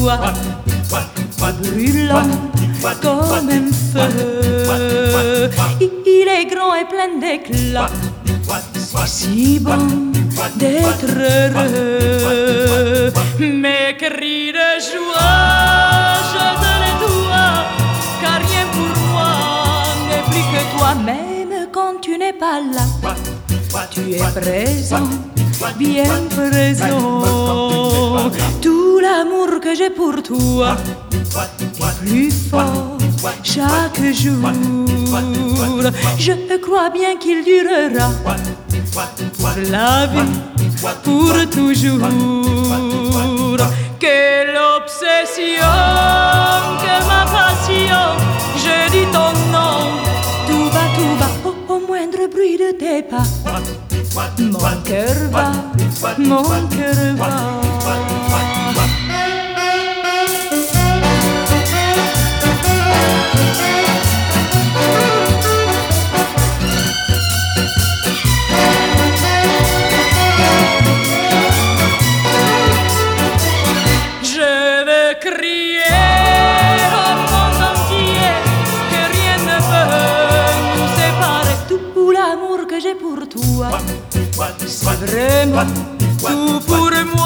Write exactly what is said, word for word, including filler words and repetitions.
toi, brûlant comme un feu. Il est grand et plein d'éclat, c'est si bon d'être heureux. Mes cris de joie, je te les dois, car rien pour moi n'est plus que toi. Même quand tu n'es pas là, tu es présent, bien présent. Tout l'amour que j'ai pour toi est plus fort chaque jour. Je crois bien qu'il durera pour la vie, pour toujours. Quelle obsession, que ma passion, je dis ton nom tout bas, tout bas, au, au moindre bruit de tes pas. Mon cœur va, mon cœur va. J'ai pour toi, c'est vraiment tout pour moi.